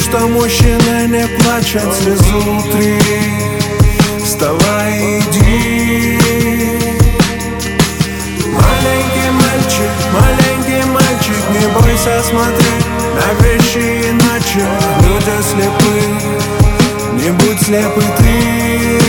что мужчины не плачут слезу утри. Вставай, иди. Маленький мальчик, не бойся смотреть на вещи иначе. Люди слепы, не будь слепый ты.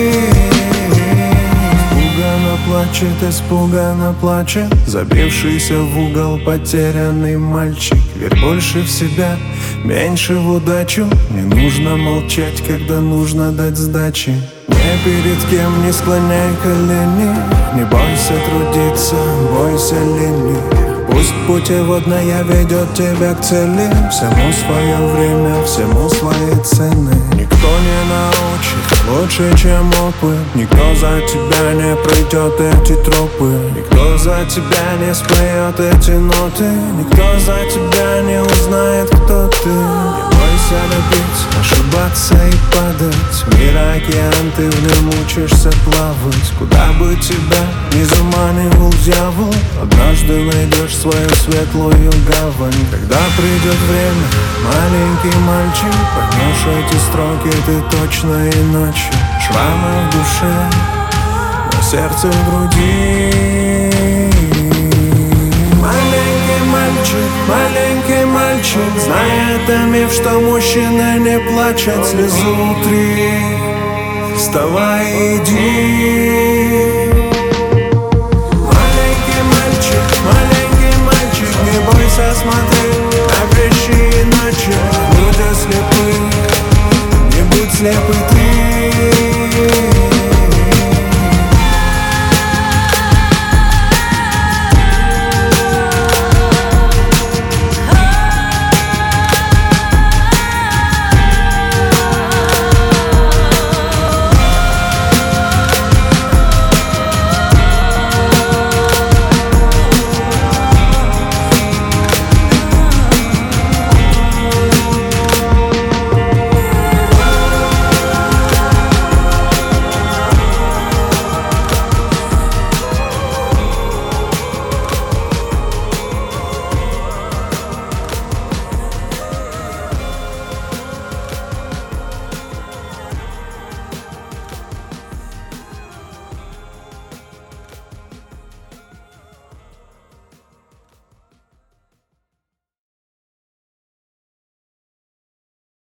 Испуганно плачет забившийся в угол потерянный мальчик. Верь больше в себя, меньше в удачу. Не нужно молчать, когда нужно дать сдачи. Ни перед кем не склоняй колени. Не бойся трудиться, бойся лени. Пусть путеводная ведет тебя к цели. Всему свое время, всему свои цены. Никто не научит лучше, чем опыт. Никто за тебя не пройдет эти тропы. Никто за тебя не споет эти ноты. Никто за тебя не узнает, кто ты. Не бойся любить, ошибаться и падать. Мир океан, ты в нем учишься плавать. Куда бы тебя ни заманивал дьявол, однажды найдешь свою светлую гавань. Когда придет время, маленький мальчик, поймешь эти строки ты точно иначе. Шрамы в душе, на сердце в груди. Маленький мальчик, знай, это миф, что мужчины не плачут слезу утри. Вставай, иди. Маленький мальчик, не бойся смотреть